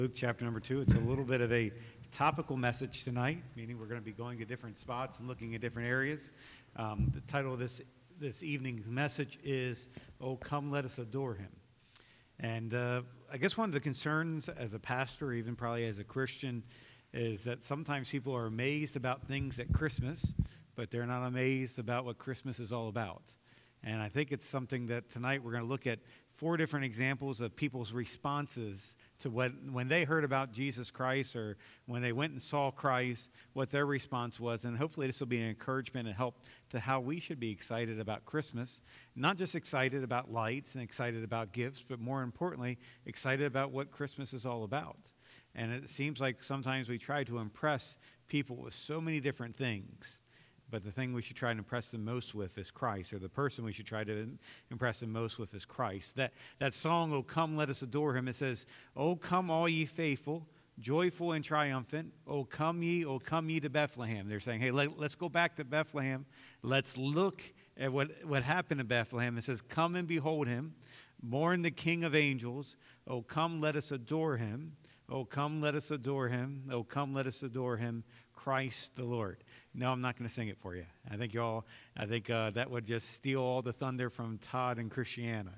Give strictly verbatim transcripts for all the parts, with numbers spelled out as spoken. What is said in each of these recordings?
Luke chapter number two. It's a little bit of a topical message tonight, meaning we're going to be going to different spots and looking at different areas. Um, the title of this this evening's message is, "Oh, come let us adore him." And uh, I guess one of the concerns as a pastor, even probably as a Christian, is that sometimes people are amazed about things at Christmas, but they're not amazed about what Christmas is all about. And I think it's something that tonight we're going to look at four different examples of people's responses to what, when they heard about Jesus Christ or when they went and saw Christ, what their response was. And hopefully this will be an encouragement and help to how we should be excited about Christmas. Not just excited about lights and excited about gifts, but more importantly, excited about what Christmas is all about. And it seems like sometimes we try to impress people with so many different things. But the thing we should try to impress them most with is Christ, or the person we should try to impress them most with is Christ. That that song, "Oh, come, let us adore him," it says, "Oh, come, all ye faithful, joyful and triumphant. Oh, come ye, oh, come ye to Bethlehem." They're saying, hey, let, let's go back to Bethlehem. Let's look at what, what happened in Bethlehem. It says, "Come and behold him, born the King of angels. Oh, come, let us adore him. Oh, come, let us adore him. Oh, come, let us adore him, Christ the Lord." No, I'm not going to sing it for you. I think y'all, I think uh, that would just steal all the thunder from Todd and Christiana.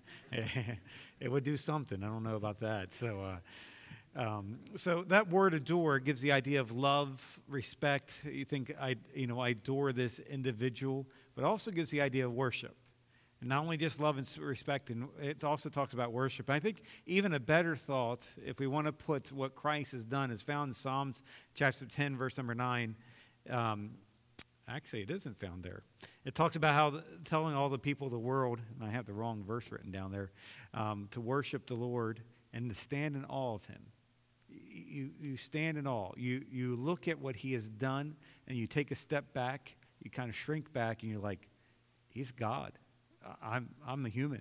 It would do something. I don't know about that. So, uh, um, so that word "adore" gives the idea of love, respect. You think I, you know, I adore this individual, but also gives the idea of worship. And not only just love and respect, and it also talks about worship. I think even a better thought, if we want to put what Christ has done, is found in Psalms chapter ten, verse number nine. Um, actually, it isn't found there. It talks about how the, telling all the people of the world, and I have the wrong verse written down there, um, to worship the Lord and to stand in awe of him. You, you stand in awe. You, you look at what he has done, and you take a step back. You kind of shrink back, and you're like, he's God. I'm I'm a human.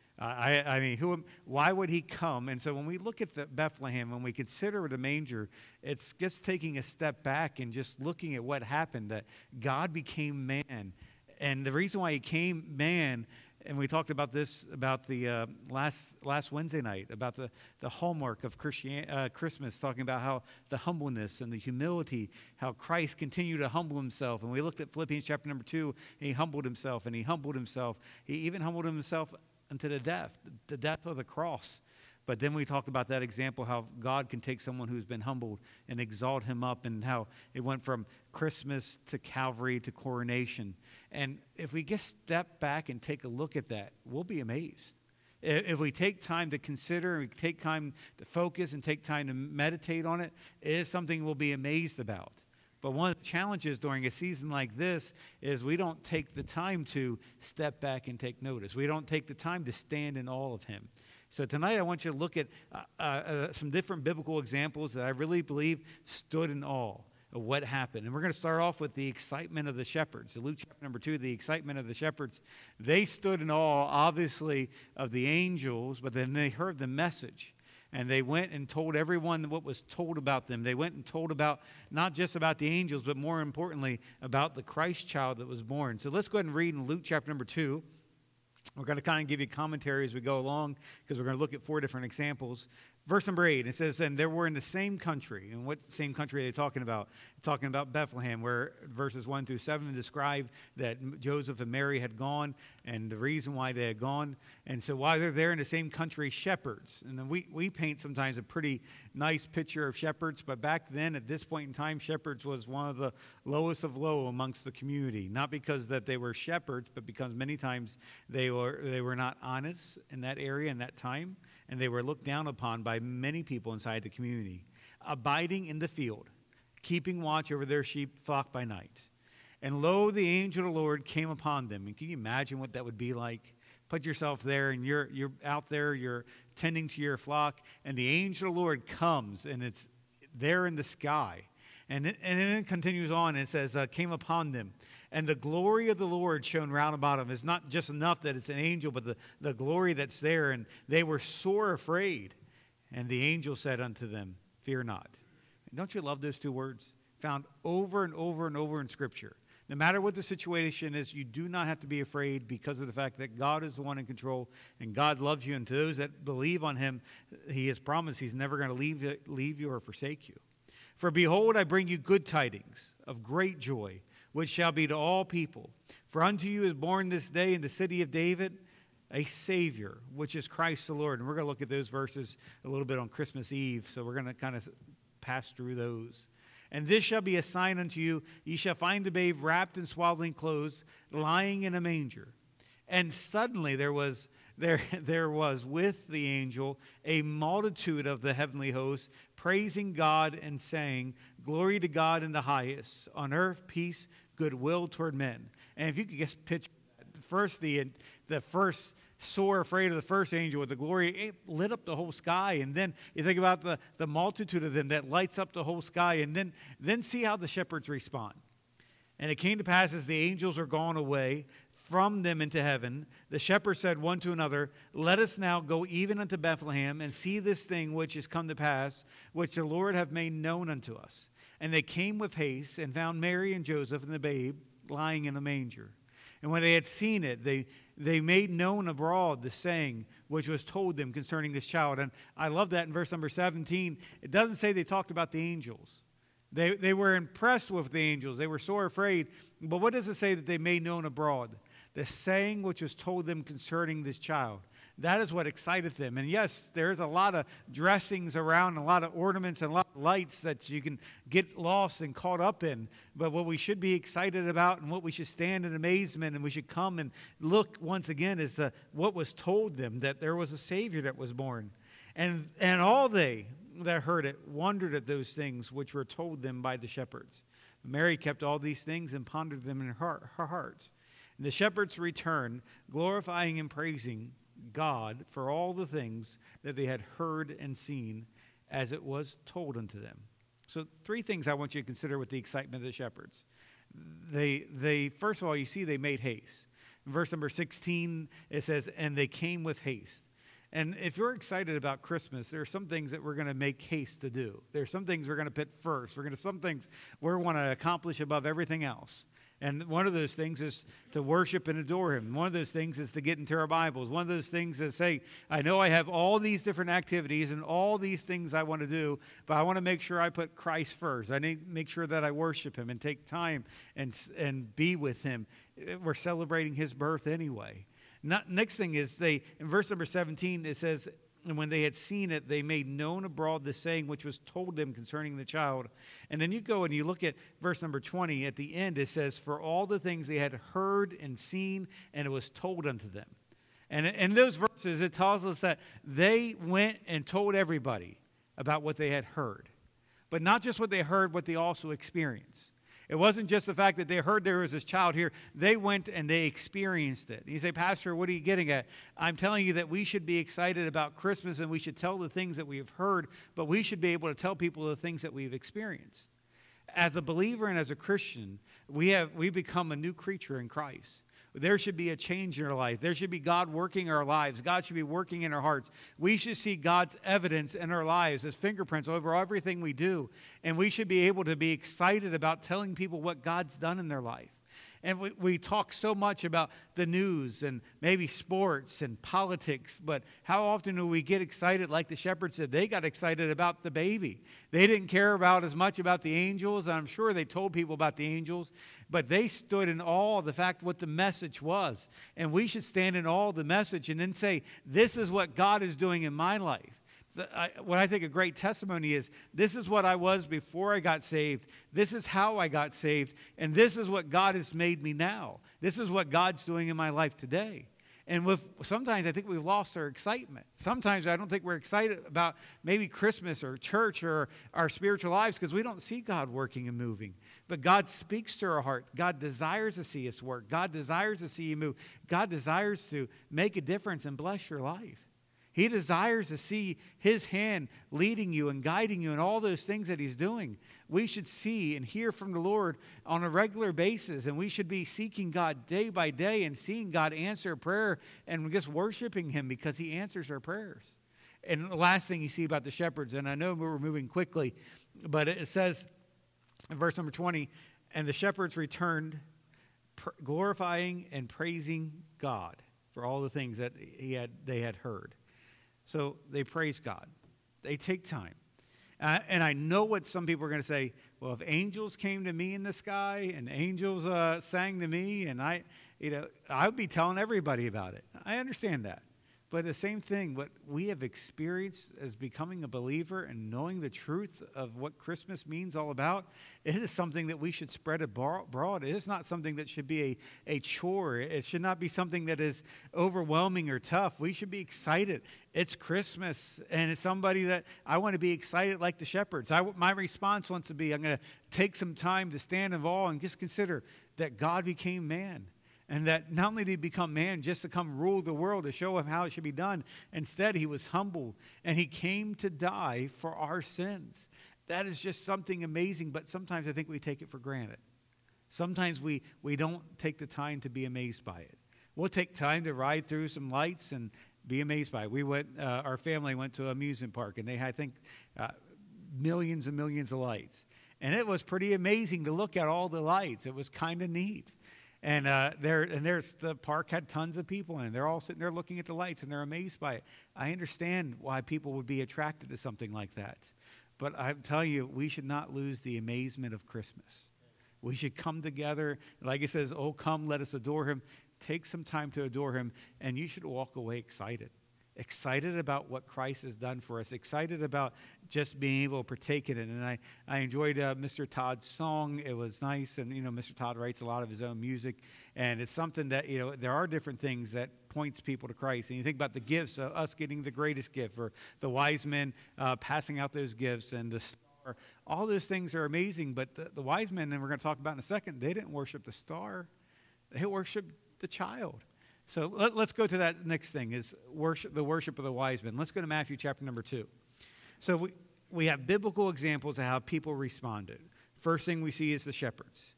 I I mean, who? Am, why would he come? And so when we look at the Bethlehem, when we consider the manger, it's just taking a step back and just looking at what happened. That God became man, and the reason why he came man. And we talked about this about the uh, last last Wednesday night about the, the hallmark of Christian, uh, Christmas, talking about how the humbleness and the humility, how Christ continued to humble himself. And we looked at Philippians chapter number two. And he humbled himself, and he humbled himself. He even humbled himself unto the death, the death of the cross. But then we talked about that example, how God can take someone who's been humbled and exalt him up, and how it went from Christmas to Calvary to coronation. And if we just step back and take a look at that, we'll be amazed. If we take time to consider, and we take time to focus and take time to meditate on it, it is something we'll be amazed about. But one of the challenges during a season like this is we don't take the time to step back and take notice. We don't take the time to stand in awe of him. So tonight I want you to look at uh, uh, some different biblical examples that I really believe stood in awe of what happened. And we're going to start off with the excitement of the shepherds. So Luke chapter number two, the excitement of the shepherds. They stood in awe, obviously, of the angels, but then they heard the message. And they went and told everyone what was told about them. They went and told about, not just about the angels, but more importantly, about the Christ child that was born. So let's go ahead and read in Luke chapter number two. We're going to kind of give you commentary as we go along, because we're going to look at four different examples. Verse number eight, it says, "And they were in the same country." And what same country are they talking about? Talking about Bethlehem, where verses one through seven describe that Joseph and Mary had gone and the reason why they had gone. And so while they're there in the same country, shepherds. And then we, we paint sometimes a pretty nice picture of shepherds, but back then at this point in time, shepherds was one of the lowest of low amongst the community. Not because that they were shepherds, but because many times they were they were not honest in that area in that time. And they were looked down upon by many people inside the community. Abiding in the field, keeping watch over their sheep flock by night. And lo, the angel of the Lord came upon them. And can you imagine what that would be like? Put yourself there, and you're you're out there, you're tending to your flock, and the angel of the Lord comes, and it's there in the sky. And it, and then it continues on, and it says, uh, came upon them. And the glory of the Lord shone round about them. It's not just enough that it's an angel, but the, the glory that's there. And they were sore afraid. And the angel said unto them, "Fear not." And don't you love those two words? Found over and over and over in Scripture. No matter what the situation is, you do not have to be afraid because of the fact that God is the one in control and God loves you. And to those that believe on him, he has promised he's never going to leave, leave you or forsake you. For behold, I bring you good tidings of great joy, which shall be to all people. For unto you is born this day in the city of David a Savior, which is Christ the Lord. And we're going to look at those verses a little bit on Christmas Eve, so we're going to kind of pass through those. And this shall be a sign unto you. Ye shall find the babe wrapped in swaddling clothes, lying in a manger. And suddenly there was there, there was with the angel a multitude of the heavenly hosts, praising God and saying, Glory to God in the highest, on earth peace, goodwill toward men. And if you could just picture first the the first sore afraid of the first angel with the glory, it lit up the whole sky. And then you think about the, the multitude of them that lights up the whole sky. And then, then see how the shepherds respond. And it came to pass as the angels are gone away from them into heaven, the shepherds said one to another, Let us now go even unto Bethlehem and see this thing which is come to pass, which the Lord hath made known unto us. And they came with haste and found Mary and Joseph and the babe lying in a manger. And when they had seen it, they they made known abroad the saying which was told them concerning this child. And I love that in verse number seventeen. It doesn't say they talked about the angels. They, they were impressed with the angels. They were sore afraid. But what does it say that they made known abroad? The saying which was told them concerning this child. That is what excited them. And yes, there's a lot of dressings around, a lot of ornaments and a lot of lights that you can get lost and caught up in. But what we should be excited about and what we should stand in amazement and we should come and look once again is the, what was told them, that there was a Savior that was born. And, and all they that heard it wondered at those things which were told them by the shepherds. Mary kept all these things and pondered them in her heart. Her heart. And the shepherds returned, glorifying and praising God for all the things that they had heard and seen as it was told unto them. So three things I want you to consider with the excitement of the shepherds. They, they first of all, you see they made haste. In verse number sixteen, it says, and they came with haste. And if you're excited about Christmas, there are some things that we're going to make haste to do. There are some things we're going to put first. We're going to some things we want to accomplish above everything else. And one of those things is to worship and adore him. One of those things is to get into our Bibles. One of those things is say, I know I have all these different activities and all these things I want to do, but I want to make sure I put Christ first. I need to make sure that I worship him and take time and, and be with him. We're celebrating his birth anyway. Not, next thing is they, in verse number seventeen, it says, and when they had seen it, they made known abroad the saying which was told them concerning the child. And then you go and you look at verse number twenty. At the end, it says, for all the things they had heard and seen, and it was told unto them. And in those verses, it tells us that they went and told everybody about what they had heard. But not just what they heard, what they also experienced. It wasn't just the fact that they heard there was this child here. They went and they experienced it. You say, Pastor, what are you getting at? I'm telling you that we should be excited about Christmas and we should tell the things that we have heard, but we should be able to tell people the things that we've experienced. As a believer and as a Christian, we have we become a new creature in Christ. There should be a change in our life. There should be God working our lives. God should be working in our hearts. We should see God's evidence in our lives, his fingerprints over everything we do. And we should be able to be excited about telling people what God's done in their life. And we, we talk so much about the news and maybe sports and politics, but how often do we get excited like the shepherds said? They got excited about the baby. They didn't care about as much about the angels. I'm sure they told people about the angels, but they stood in awe of the fact what the message was. And we should stand in awe of the message and then say, this is what God is doing in my life. I, what I think a great testimony is, this is what I was before I got saved. This is how I got saved. And this is what God has made me now. This is what God's doing in my life today. And with sometimes I think we've lost our excitement. Sometimes I don't think we're excited about maybe Christmas or church or our spiritual lives because we don't see God working and moving. But God speaks to our heart. God desires to see us work. God desires to see you move. God desires to make a difference and bless your life. He desires to see his hand leading you and guiding you in all those things that he's doing. We should see and hear from the Lord on a regular basis, and we should be seeking God day by day and seeing God answer prayer and just worshiping him because he answers our prayers. And the last thing you see about the shepherds, and I know we're moving quickly, but it says in verse number twenty, and the shepherds returned pr- glorifying and praising God for all the things that he had they had heard. So they praise God. They take time. Uh, and I know what some people are going to say, well, if angels came to me in the sky and angels uh, sang to me, and I, you know, I would be telling everybody about it. I understand that. But the same thing, what we have experienced as becoming a believer and knowing the truth of what Christmas means all about, it is something that we should spread abroad. It is not something that should be a, a chore. It should not be something that is overwhelming or tough. We should be excited. It's Christmas, and it's somebody that I want to be excited like the shepherds. I, my response wants to be, I'm going to take some time to stand in awe and just consider that God became man. And that not only did he become man just to come rule the world, to show him how it should be done, instead he was humble and he came to die for our sins. That is just something amazing, but sometimes I think we take it for granted. Sometimes we, we don't take the time to be amazed by it. We'll take time to ride through some lights and be amazed by it. We went, uh, our family went to an amusement park, and they had, I think, uh, millions and millions of lights. And it was pretty amazing to look at all the lights. It was kind of neat. And uh, there, and there's the park had tons of people in it. They're all sitting there looking at the lights, and they're amazed by it. I understand why people would be attracted to something like that. But I'm telling you, we should not lose the amazement of Christmas. We should come together. Like it says, oh, come, let us adore him. Take some time to adore him, and you should walk away excited. Excited about what Christ has done for us. Excited about just being able to partake in it. And I, I enjoyed uh, Mister Todd's song. It was nice. And, you know, Mister Todd writes a lot of his own music. And it's something that, you know, there are different things that points people to Christ. And you think about the gifts, uh, us getting the greatest gift, or the wise men uh, passing out those gifts, and the star. All those things are amazing. But the, the wise men, and we're going to talk about in a second, they didn't worship the star. They worshiped the child. So let, let's go to that next thing, is worship, the worship of the wise men. Let's go to Matthew chapter number two. So we, we have biblical examples of how people responded. First thing we see is the shepherds.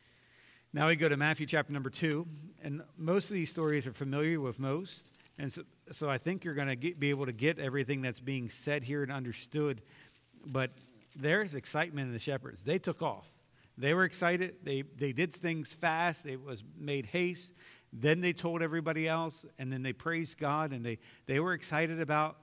Now we go to Matthew chapter number two, and most of these stories are familiar with most. And so, so I think you're going to be able to get everything that's being said here and understood. But there's excitement in the shepherds. They took off. They were excited. They, they did things fast. It was made haste. Then they told everybody else, and then they praised God, and they, they were excited about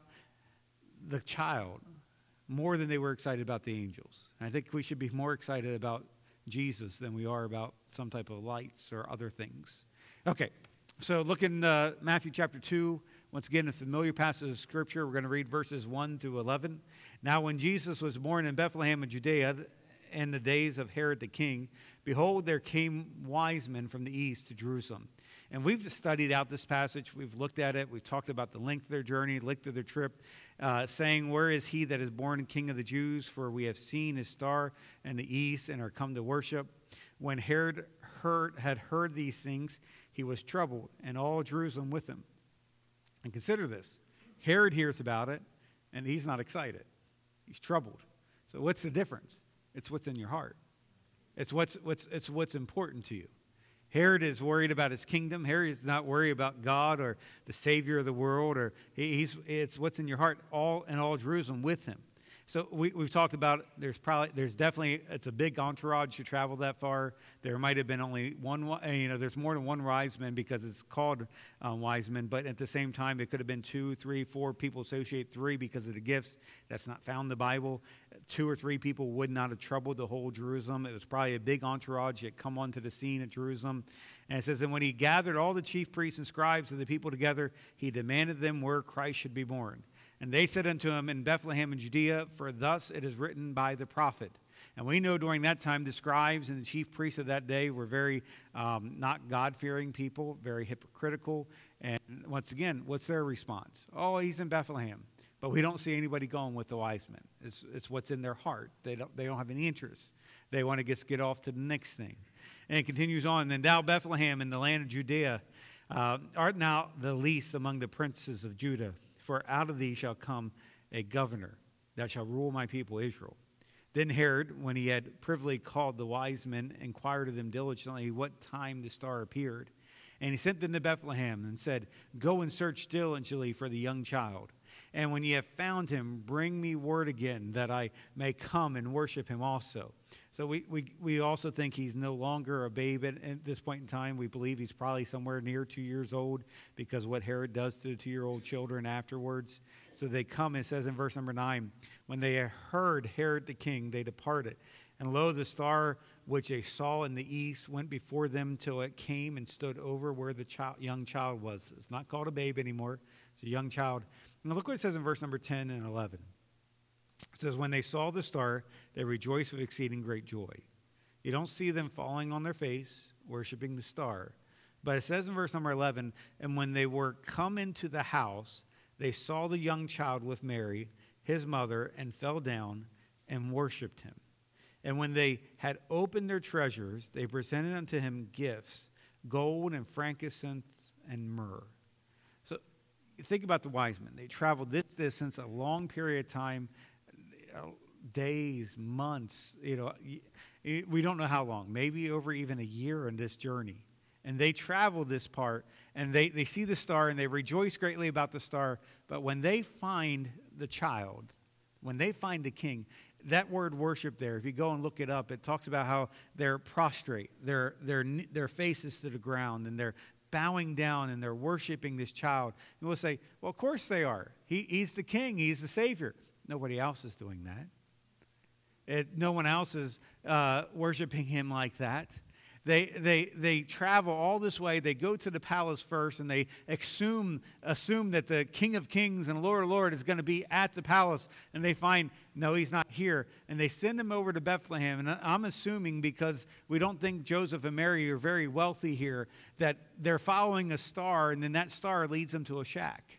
the child more than they were excited about the angels. And I think we should be more excited about Jesus than we are about some type of lights or other things. Okay, so look in uh, Matthew chapter two. Once again, a familiar passage of Scripture. We're going to read verses one through eleven. Now, when Jesus was born in Bethlehem of Judea, in the days of Herod the king, behold, there came wise men from the east to Jerusalem. And we've studied out this passage. We've looked at it. We've talked about the length of their journey, length of their trip, uh, saying, where is he that is born King of the Jews? For we have seen his star in the east and are come to worship. When Herod heard, had heard these things, he was troubled, and all Jerusalem with him. And consider this. Herod hears about it, and he's not excited. He's troubled. So what's the difference? It's what's in your heart. It's what's, what's, it's what's important to you. Herod is worried about his kingdom. Herod is not worried about God or the Savior of the world. Or he, he's, it's what's in your heart, all and all Jerusalem with him. So we, we've talked about there's probably there's definitely it's a big entourage to travel that far. There might have been only one, you know, there's more than one wise man because it's called um, wise men. But at the same time, it could have been two, three, four people. Associate three because of the gifts. That's not found in the Bible. Two or three people would not have troubled the whole Jerusalem. It was probably a big entourage that come onto the scene at Jerusalem. And it says, and when he gathered all the chief priests and scribes and the people together, he demanded them where Christ should be born. And they said unto him, in Bethlehem in Judea, for thus it is written by the prophet. And we know during that time the scribes and the chief priests of that day were very um, not God-fearing people, very hypocritical. And once again, what's their response? Oh, he's in Bethlehem. But we don't see anybody going with the wise men. It's, it's what's in their heart. They don't, they don't have any interest. They want to just get off to the next thing. And it continues on. And thou, Bethlehem, in the land of Judea, uh, art now the least among the princes of Judah. For out of thee shall come a governor that shall rule my people Israel. Then Herod, when he had privily called the wise men, inquired of them diligently what time the star appeared. And he sent them to Bethlehem and said, go and search diligently for the young child. And when ye have found him, bring me word again that I may come and worship him also. So we, we, we also think he's no longer a babe at, at this point in time. We believe he's probably somewhere near two years old because what Herod does to the two-year-old children afterwards. So they come, it says in verse number nine, when they heard Herod the king, they departed. And lo, the star which they saw in the east went before them till it came and stood over where the child, young child was. It's not called a babe anymore. It's a young child. Now look what it says in verse number ten and eleven. It says, when they saw the star, they rejoiced with exceeding great joy. You don't see them falling on their face, worshiping the star. But it says in verse number eleven, and when they were come into the house, they saw the young child with Mary, his mother, and fell down and worshipped him. And when they had opened their treasures, they presented unto him gifts, gold and frankincense and myrrh. So think about the wise men. They traveled this distance, a long period of time, days, months, you know, we don't know how long, maybe over even a year in this journey. And they travel this part, and they, they see the star, and they rejoice greatly about the star. But when they find the child, when they find the king, that word worship there, if you go and look it up, it talks about how they're prostrate, their their their faces to the ground, and they're bowing down, and they're worshiping this child. And we'll say, well, of course they are. He, he's the king. He's the Savior. Nobody else is doing that. It, no one else is uh, worshiping him like that. They, they, they travel all this way. They go to the palace first, and they assume, assume that the King of Kings and Lord of Lords is going to be at the palace. And they find, no, he's not here. And they send him over to Bethlehem. And I'm assuming, because we don't think Joseph and Mary are very wealthy here, that they're following a star, and then that star leads them to a shack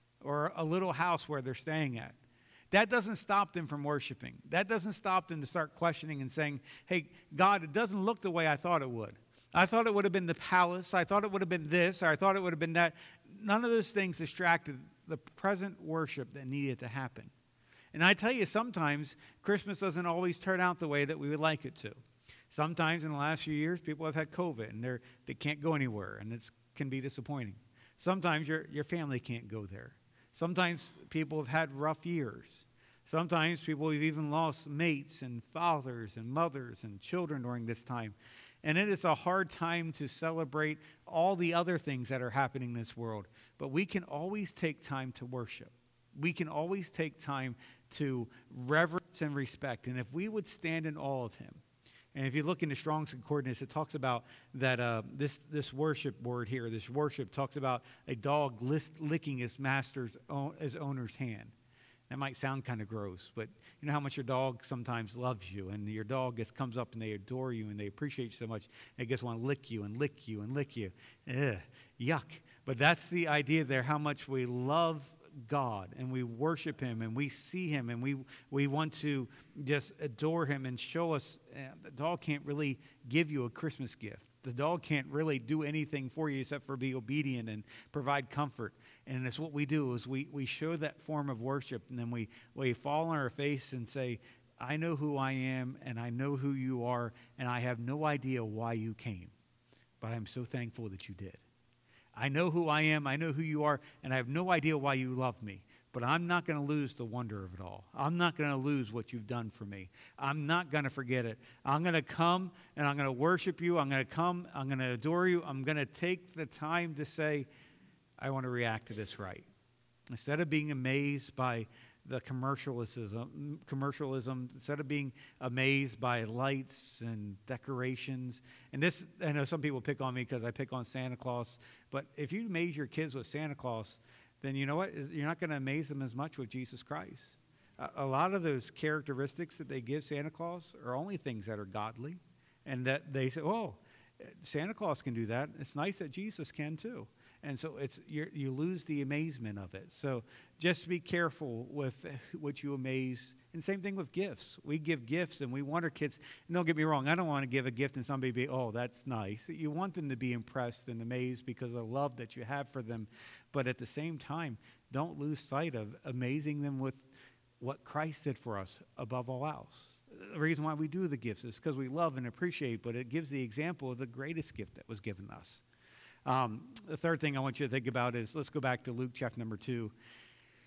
or a little house where they're staying at. That doesn't stop them from worshiping. That doesn't stop them to start questioning and saying, hey, God, it doesn't look the way I thought it would. I thought it would have been the palace. I thought it would have been this. Or I thought it would have been that. None of those things distracted the present worship that needed to happen. And I tell you, sometimes Christmas doesn't always turn out the way that we would like it to. Sometimes in the last few years, people have had COVID, and they're, they can't go anywhere, and it can be disappointing. Sometimes your, your family can't go there. Sometimes people have had rough years. Sometimes people have even lost mates and fathers and mothers and children during this time. And it is a hard time to celebrate all the other things that are happening in this world. But we can always take time to worship. We can always take time to reverence and respect. And if we would stand in awe of him. And if you look into Strong's Concordance, it talks about that uh, this, this worship word here, this worship talks about a dog list, licking his master's, own, his owner's hand. That might sound kind of gross, but you know how much your dog sometimes loves you, and your dog just comes up and they adore you and they appreciate you so much, they just want to lick you and lick you and lick you. Ugh, yuck. But that's the idea there, how much we love God and we worship him and we see him and we we want to just adore him and show us. Uh, the dog can't really give you a Christmas gift. The dog can't really do anything for you except for be obedient and provide comfort. And it's what we do is we, we show that form of worship, and then we, we fall on our face and say, I know who I am and I know who you are, and I have no idea why you came, but I'm so thankful that you did. I know who I am, I know who you are, and I have no idea why you love me. But I'm not going to lose the wonder of it all. I'm not going to lose what you've done for me. I'm not going to forget it. I'm going to come and I'm going to worship you. I'm going to come. I'm going to adore you. I'm going to take the time to say, I want to react to this right. Instead of being amazed by the commercialism, commercialism, instead of being amazed by lights and decorations. And this, I know some people pick on me because I pick on Santa Claus. But if you amaze your kids with Santa Claus, then you know what? You're not going to amaze them as much with Jesus Christ. A lot of those characteristics that they give Santa Claus are only things that are godly, and that they say, oh, Santa Claus can do that. It's nice that Jesus can too. And so it's you're, you lose the amazement of it. So just be careful with what you amaze. And same thing with gifts. We give gifts, and we want our kids, and don't get me wrong, I don't want to give a gift and somebody be, oh, that's nice. You want them to be impressed and amazed because of the love that you have for them. But at the same time, don't lose sight of amazing them with what Christ did for us above all else. The reason why we do the gifts is because we love and appreciate, but it gives the example of the greatest gift that was given us. Um, the third thing I want you to think about is, let's go back to Luke chapter number two.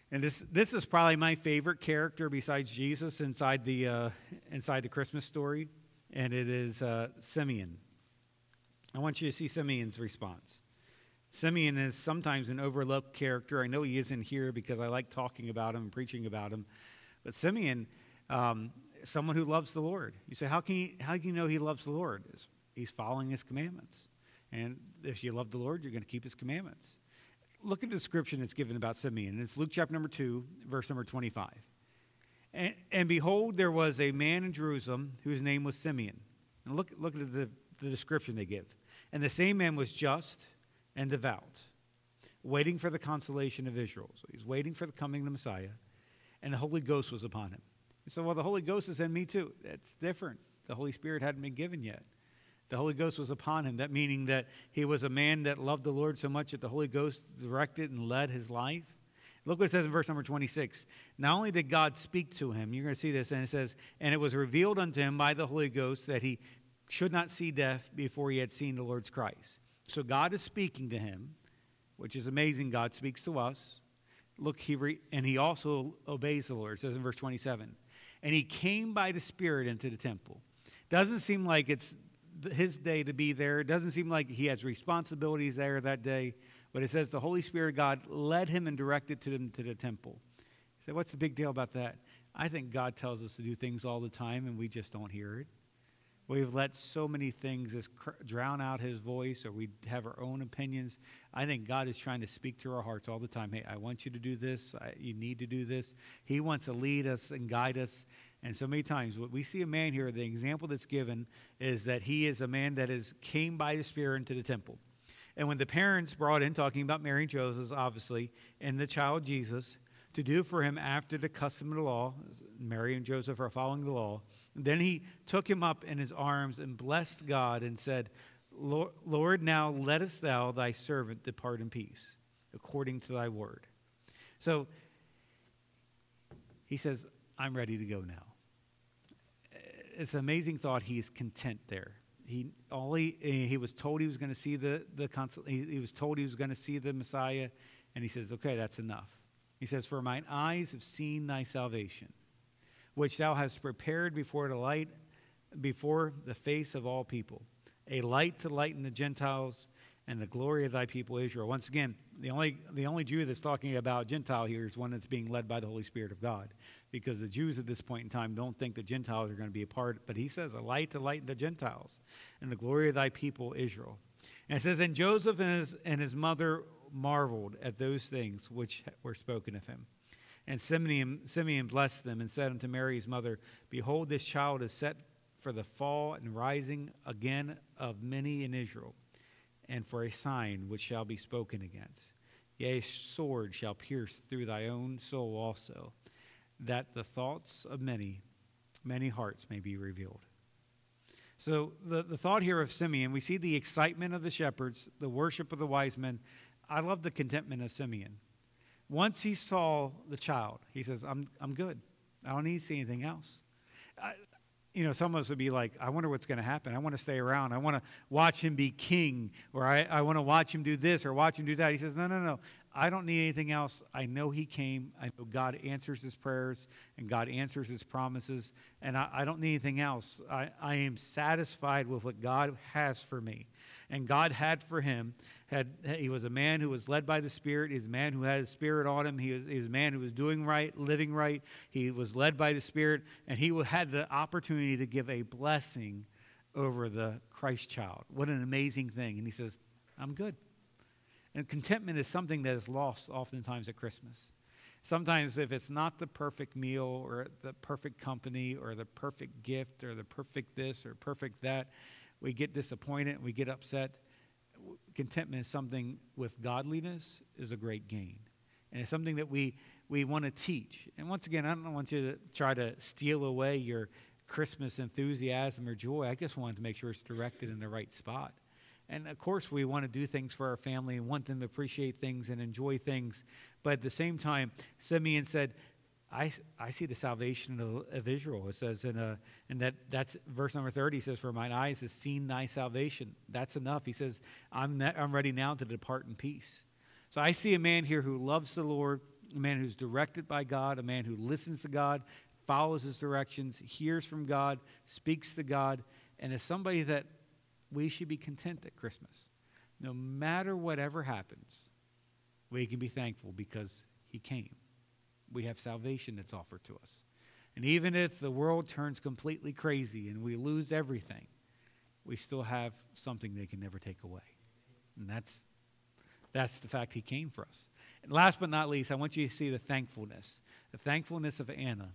And this this is probably my favorite character besides Jesus inside the uh, inside the Christmas story, and it is uh, Simeon. I want you to see Simeon's response. Simeon is sometimes an overlooked character. I know he isn't here because I like talking about him and preaching about him. But Simeon, um, someone who loves the Lord. You say, how can you, how can you know he loves the Lord? He's following his commandments. And if you love the Lord, you're going to keep his commandments. Look at the description that's given about Simeon. It's Luke chapter number two, verse number twenty-five. And, and behold, there was a man in Jerusalem whose name was Simeon. And look, look at the, the description they give. And the same man was just and devout, waiting for the consolation of Israel. So he's waiting for the coming of the Messiah, and the Holy Ghost was upon him. So, well, the Holy Ghost is in me too. That's different. The Holy Spirit hadn't been given yet. The Holy Ghost was upon him. That meaning that he was a man that loved the Lord so much that the Holy Ghost directed and led his life. Look what it says in verse number twenty-six. Not only did God speak to him, you're going to see this, and it says, and it was revealed unto him by the Holy Ghost that he should not see death before he had seen the Lord's Christ. So God is speaking to him, which is amazing. God speaks to us. Look, he re- and he also obeys the Lord. It says in verse twenty-seven, and he came by the Spirit into the temple. Doesn't seem like it's his day to be there. It doesn't seem like he has responsibilities there that day. But it says the Holy Spirit of God led him and directed to him to the temple. You say, what's the big deal about that? I think God tells us to do things all the time, and we just don't hear it. We've let so many things just drown out his voice, or we have our own opinions. I think God is trying to speak to our hearts all the time. Hey, I want you to do this. I, you need to do this. He wants to lead us and guide us. And so many times, what we see a man here, the example that's given is that he is a man that is came by the Spirit into the temple. And when the parents brought in, talking about Mary and Joseph, obviously, and the child Jesus, to do for him after the custom of the law, Mary and Joseph are following the law, then he took him up in his arms and blessed God and said, Lord, now lettest thou thy servant depart in peace, according to thy word. So he says, I'm ready to go now. It's an amazing thought. He's content there. He all he, he was told he was going to see the the consol- he, he was told he was going to see the Messiah, and he says, okay, that's enough. He says, for mine eyes have seen thy salvation, which thou hast prepared before the light, before the face of all people, a light to lighten the Gentiles and the glory of thy people Israel. Once again, the only the only Jew that's talking about Gentile here is one that's being led by the Holy Spirit of God, because the Jews at this point in time don't think the Gentiles are going to be a part. But he says, a light to lighten the Gentiles and the glory of thy people Israel. And it says, and Joseph and his, and his mother marveled at those things which were spoken of him. And Simeon, Simeon blessed them and said unto Mary his mother, behold, this child is set for the fall and rising again of many in Israel, and for a sign which shall be spoken against. Yea, a sword shall pierce through thy own soul also, that the thoughts of many, many hearts may be revealed. So the, the thought here of Simeon, we see the excitement of the shepherds, the worship of the wise men. I love the contentment of Simeon. Once he saw the child, he says, I'm I'm good. I don't need to see anything else. I, you know, some of us would be like, I wonder what's going to happen. I want to stay around. I want to watch him be king, or I, I want to watch him do this or watch him do that. He says, no, no, no. I don't need anything else. I know he came. I know God answers his prayers and God answers his promises, and I, I don't need anything else. I, I am satisfied with what God has for me. And God had for him, had he was a man who was led by the Spirit. He's a man who had a Spirit on him. He was, he was a man who was doing right, living right. He was led by the Spirit, and he had the opportunity to give a blessing over the Christ child. What an amazing thing. And he says, I'm good. And contentment is something that is lost oftentimes at Christmas. Sometimes if it's not the perfect meal or the perfect company or the perfect gift or the perfect this or perfect that, we get disappointed and we get upset. Contentment is something with godliness is a great gain. And it's something that we, we want to teach. And once again, I don't want you to try to steal away your Christmas enthusiasm or joy. I just wanted to make sure it's directed in the right spot. And, of course, we want to do things for our family and want them to appreciate things and enjoy things. But at the same time, Simeon said, I, I see the salvation of, of Israel. It says, in a, and that, that's verse number thirty, he says, for mine eyes have seen thy salvation. That's enough. He says, I'm, ne- I'm ready now to depart in peace. So I see a man here who loves the Lord, a man who's directed by God, a man who listens to God, follows his directions, hears from God, speaks to God, and is somebody that we should be content at Christmas. No matter whatever happens, we can be thankful because he came. We have salvation that's offered to us. And even if the world turns completely crazy and we lose everything, we still have something they can never take away. And that's that's the fact he came for us. And last but not least, I want you to see the thankfulness. The thankfulness of Anna.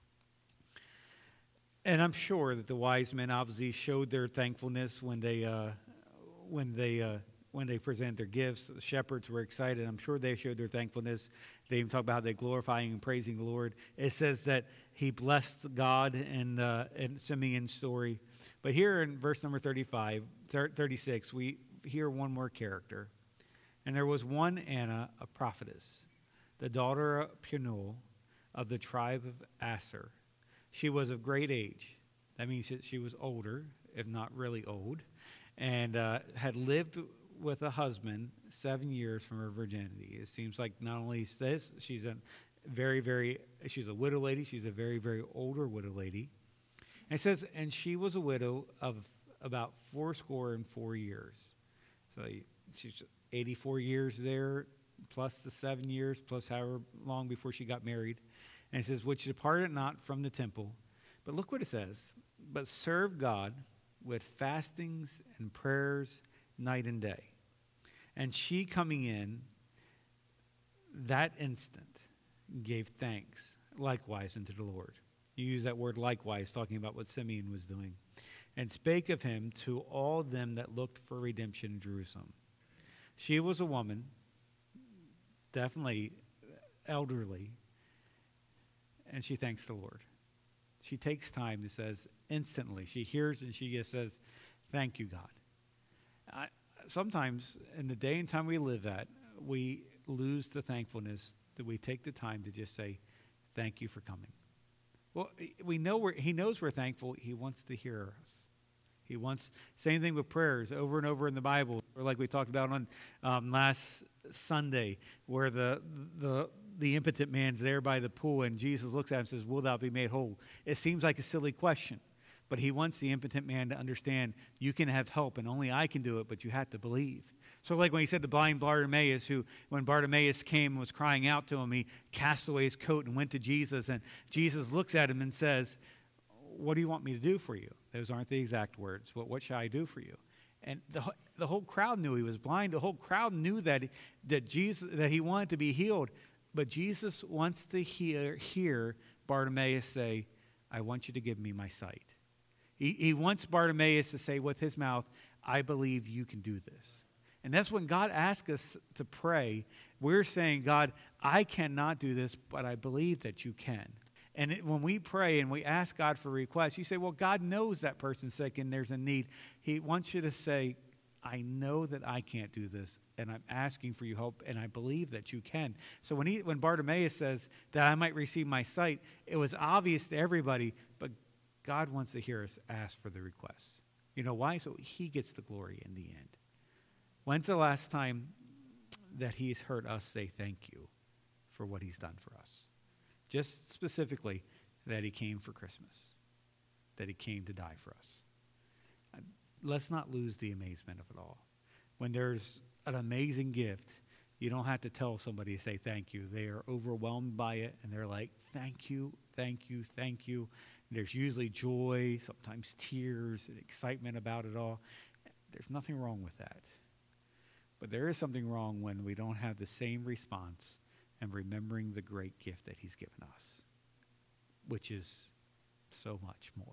And I'm sure that the wise men obviously showed their thankfulness when they uh, when they uh, when they presented their gifts. The shepherds were excited. I'm sure they showed their thankfulness. They even talk about how they glorifying and praising the Lord. It says that he blessed God in, uh, in Simeon's story. But here in verse number thirty-five, thirty-six, we hear one more character. And there was one Anna, a prophetess, the daughter of Penuel of the tribe of Aser. She was of great age. That means that she was older, if not really old, and uh, had lived with a husband seven years from her virginity. It seems like not only this, she's a very, very, she's a widow lady. She's a very, very older widow lady. And it says, and she was a widow of about fourscore and four years. So she's eighty-four years there, plus the seven years, plus however long before she got married. And it says, which departed not from the temple. But look what it says. But served God with fastings and prayers night and day. And she coming in that instant gave thanks likewise unto the Lord. You use that word likewise, talking about what Simeon was doing. And spake of him to all them that looked for redemption in Jerusalem. She was a woman, definitely elderly, and she thanks the Lord. She takes time to says instantly. She hears and she just says, thank you, God. I, sometimes in the day and time we live at, we lose the thankfulness that we take the time to just say, thank you for coming. Well, we know we're, he knows we're thankful. He wants to hear us. He wants, same thing with prayers over and over in the Bible, or like we talked about on um, last Sunday, where the the the impotent man's there by the pool, and Jesus looks at him and says, will thou be made whole? It seems like a silly question, but he wants the impotent man to understand you can have help, and only I can do it, but you have to believe. So like when he said to blind Bartimaeus, who when Bartimaeus came and was crying out to him, he cast away his coat and went to Jesus, and Jesus looks at him and says, what do you want me to do for you? Those aren't the exact words. What, what shall I do for you? And the, the whole crowd knew he was blind. The whole crowd knew that, that, Jesus, that he wanted to be healed. But Jesus wants to hear, hear Bartimaeus say, I want you to give me my sight. He, he wants Bartimaeus to say with his mouth, I believe you can do this. And that's when God asks us to pray. We're saying, God, I cannot do this, but I believe that you can. And it, when we pray and we ask God for requests, you say, well, God knows that person's sick and there's a need. He wants you to say, I know that I can't do this, and I'm asking for your help, and I believe that you can. So when he, when Bartimaeus says that I might receive my sight, it was obvious to everybody, but God wants to hear us ask for the requests. You know why? So he gets the glory in the end. When's the last time that he's heard us say thank you for what he's done for us? Just specifically that he came for Christmas, that he came to die for us. Let's not lose the amazement of it all. When there's an amazing gift, you don't have to tell somebody to say thank you. They are overwhelmed by it, and they're like, thank you, thank you, thank you. And there's usually joy, sometimes tears, and excitement about it all. There's nothing wrong with that. But there is something wrong when we don't have the same response and remembering the great gift that he's given us, which is so much more.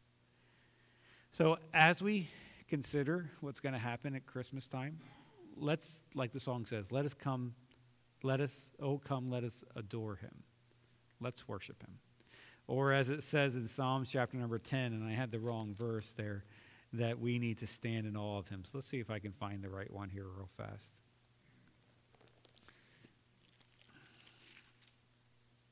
So as we consider what's going to happen at Christmas time, let's, like the song says, let us come, let us, oh come, let us adore him. Let's worship him. Or as it says in Psalms chapter number ten, and I had the wrong verse there, that we need to stand in awe of him. So let's see if I can find the right one here real fast.